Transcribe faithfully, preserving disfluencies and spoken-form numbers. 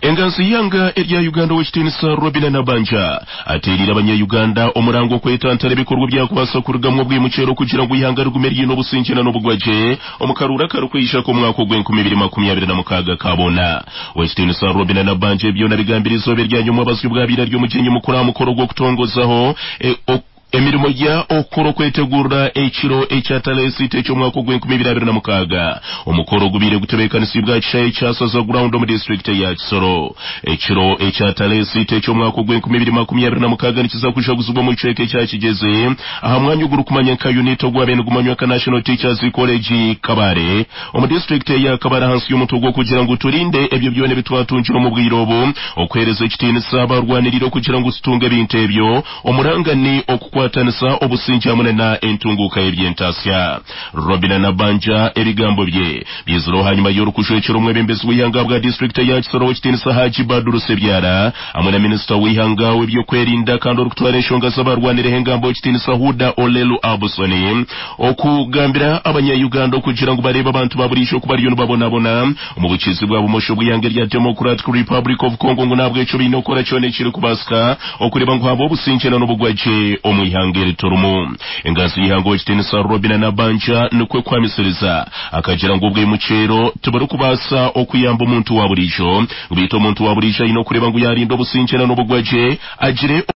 enganzi yanga erya Uganda wekitinisa Robina Nabanja aterira abanya-Uganda omurango kwetantara bikorwa byakubasa kurugamwe bw'imucero kugira ngo ihanga rigumerye no businkina no bugwaje omukarura karukwisha ko mwako gw'enkumi bibiri makumyabiri na mukaga kabona wekitinisa Robina Nabanja byo narigambirizo beryanyu mubazwi bwabira ryo mugenyi mukuru mukoro gwo kutongozaho e, emirimo ya okoro kwetegura ekiro ekyatalesi techo mwako gw'enkumi bibiri na mukaga omukoro gubire gutebekanisa cyaye cyasaza ground mu district ya Kisoro ekiro ekyatalesi techo mwako gw'enkumi bibiri makumyabiri na mukaga nikiza kushaguzwa mu ceke cya kigeze aha mwanya uguru kumanya ka unit ogwabene gumanywa ka National Teachers College Kabare mu district ya Kabare hansi y'umutugo kugira ngo turinde ebyo byone bitwatunjira mu bwirobo okwereza kitinisa abarwaniriro kugira ngo situnge bintebyo omurangani okukwa tanisa obusinja munena entunguka eby'entasya Robina Nabanja ebigambo bye biziro hanyuma y'orukusho ekiro mwebembezi w'ihanga bwa district ya Kisoro wekitinisa Haji Badru Sebyara amwe na minister w'ihanga w'ebyo kwerinda kandi orukutwara enshonga z'abarwanire hengambo wekitinisa Huda Olelu Abusoni okugambira abanya-Uganda kugira ngo barebe abantu baburisho kubariyo babonabona mu bukizi bwa bumosho bw'ihanga rya Democratic Republic of Congo ngo nabwo eco binokora cyone kiri kubaska okureba ngo habo businkena n'ubugwaje omu ihangere torumu engazi yihango wekitinisa Robina Nabanja nukwe kwamisiriza akagira ngo ubwe mucero tubare kubasa okuyamba umuntu waburisho ubito umuntu waburisha ino kureba ngo yarinda businkena n'ubugwaje agire